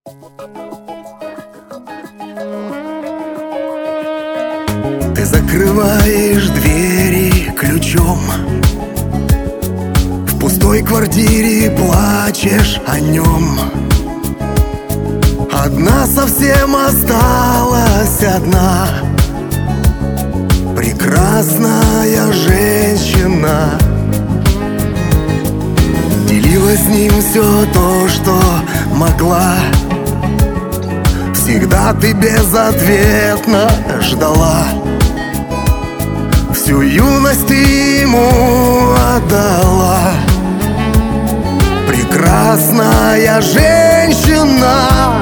Ты закрываешь двери ключом, в пустой квартире плачешь о нем. Одна совсем осталась одна, прекрасная женщина. Делила с ним все то, что могла. Всегда ты безответно ждала. Всю юность ты ему отдала. Прекрасная женщина,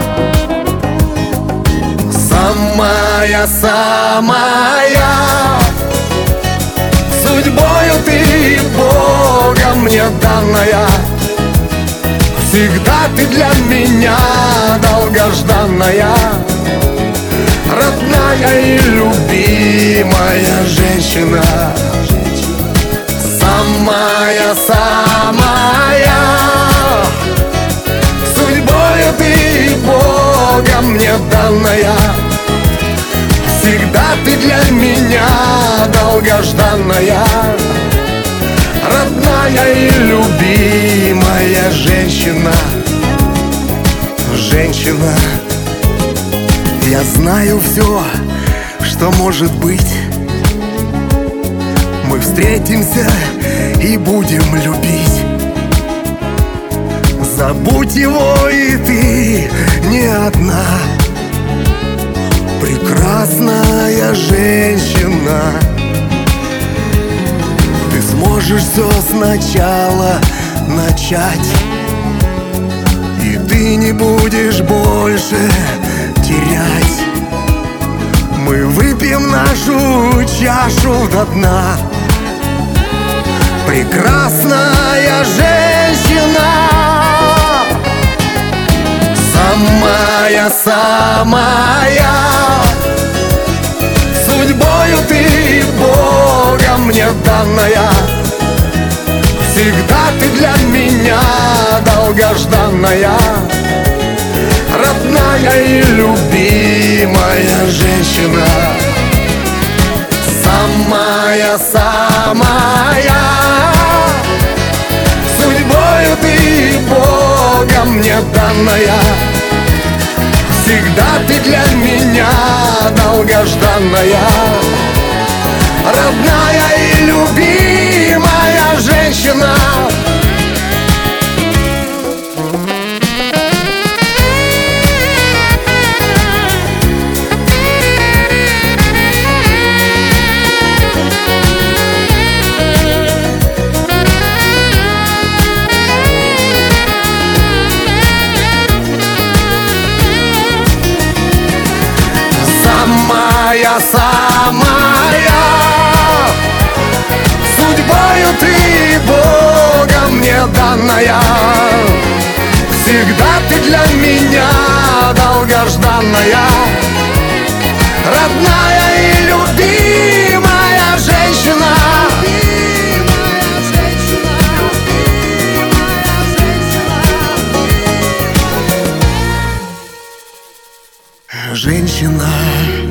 самая-самая. Судьбою ты Богом мне данная. Всегда ты для меня долгожданная, родная и любимая женщина, самая-самая. Судьбою ты Богом мне данная. Всегда ты для меня долгожданная, родная и любимая женщина. Женщина, я знаю все, что может быть. Мы встретимся и будем любить. Забудь его, и ты не одна. Прекрасная женщина, ты сможешь все сначала начать, и ты не будешь больше терять. Мы выпьем нашу чашу до дна. Прекрасная женщина, самая-самая. Судьбою ты Богом мне данная. Всегда ты для меня долгожданная, родная и любимая женщина, самая-самая. Судьбою ты Богом мне данная. Всегда ты для меня долгожданная, родная и любимая женщина. Самая, судьбою ты Богом мне данная. Всегда ты для меня долгожданная, родная и любимая женщина. Женщина.